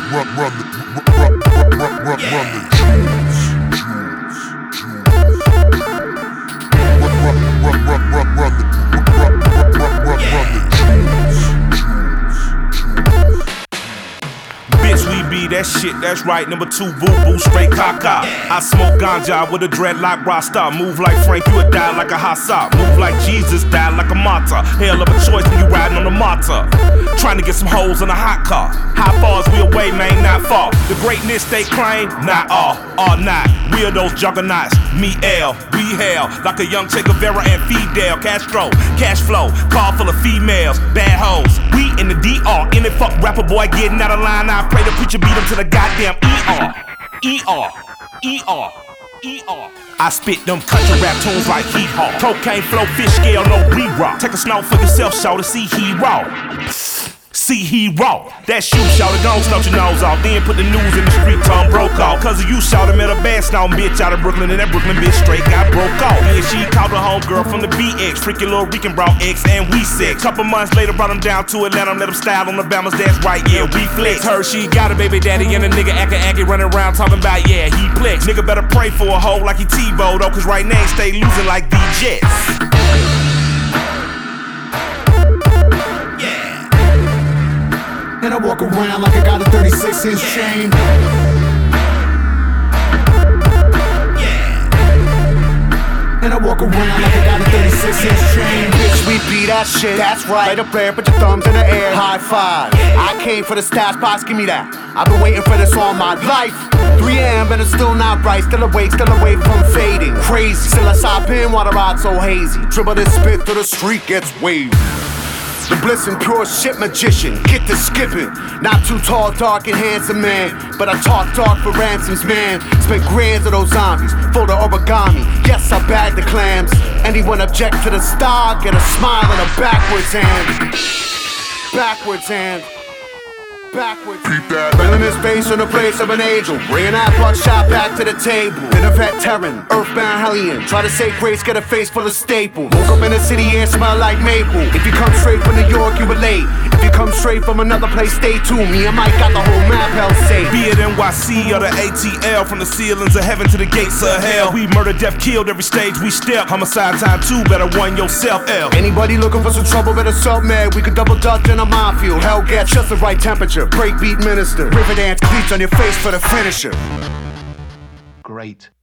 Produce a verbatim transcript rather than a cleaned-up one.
run, run the, run, run, run, run, run the jewels, jewels, jewels. Run, run, run, run, run, run the, run, run, run, run, run the jewels, jewels, jewels. Bitch, we be that shit, that's right. Number two, boo boo, straight caca. I smoke ganja with a dreadlock rasta. Move like Frank, you would die like a Hassa. Move like Jesus, die like a martyr. Hell of a choice when you riding on a martyr. Trying to get some hoes in a hot car. How far is we away, man? Not far. The greatness they claim, not all, all not. We are those juggernauts. Me, L, we hell like a young Che Guevara and Fidel Castro. Cash flow, car full of females, bad hoes. We in the D R, in it fuck rapper boy getting out of line. I pray the preacher beat him to the goddamn E R, E R, E R, E R. I spit them country rap tunes like hee haw. Cocaine flow, fish scale, no re-rock. Take a snow for yourself, show to see he raw. See he raw. That's you, shout it, gon' snout your nose off. Then put the news in the street, Tom broke off. Cause of you, shout him at a bad snout bitch out of Brooklyn. And that Brooklyn bitch straight got broke off. And she called her homegirl from the B X. Freaky little Rican brought X and we sex. Couple months later, brought him down to Atlanta. Let him style on the Bamas, that's right, yeah, we flex. Her, she got a baby daddy and a nigga acting acting running around talking about, yeah, he flex. Nigga better pray for a hoe like he T-Bo though. Cause right now he stay losing like D Jets. And I walk around like I got a thirty-six inch chain. And I walk around like I got a thirty-six inch chain. Bitch, we be that shit. That's right. Light up there, put your thumbs in the air. High five. I came for the stash box, give me that. I've been waiting for this all my life. three A M and it's still not bright. Still awake, still away from fading. Crazy. Still I stop in while the ride's so hazy. Dribble this spit through the street, gets waved. The bliss and pure shit magician, get to skipping. Not too tall, dark and handsome man, but I talk dark for ransoms, man. Spent grands of those zombies, fold the origami. Yes, I bag the clams. Anyone object to the star, get a smile and a backwards hand. Backwards hand. Backwards. Keep that. Filling his face in the place of an angel. Bringing that buckshot back to the table. Been a veteran, earthbound hellion. Try to say grace, get a face full of staples. Woke up in the city and smell like maple. If you come straight from New York, you relate. If you come straight from another place, stay tuned. Me and Mike got the whole map held safe. Be it N Y C or the A T L, from the ceilings of heaven to the gates of hell. We murder, death, killed every stage we step. Homicide time two, better one yourself, L. Anybody looking for some trouble, better self mad. We could double dutch in a minefield. Hell gets just the right temperature. Breakbeat minister, river dance cleats on your face for the finisher. Great.